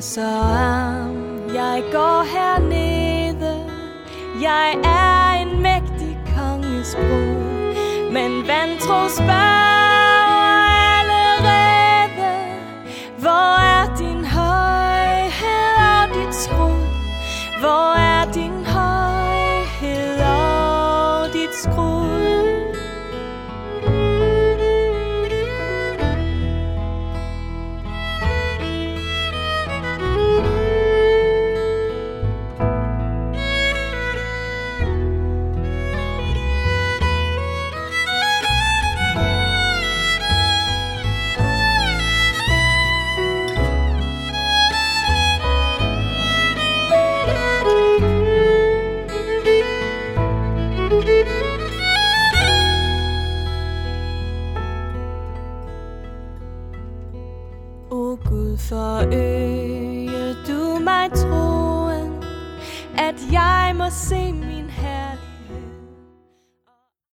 så arm. Jeg går hernede. Jeg er en mægtig konges brud, men vantro spørger allerede. Hvor er din højhed og dit skrud? Hvor er din højhed og dit skrud? O Gud, forøge du mig troen, at jeg må se min herlighed.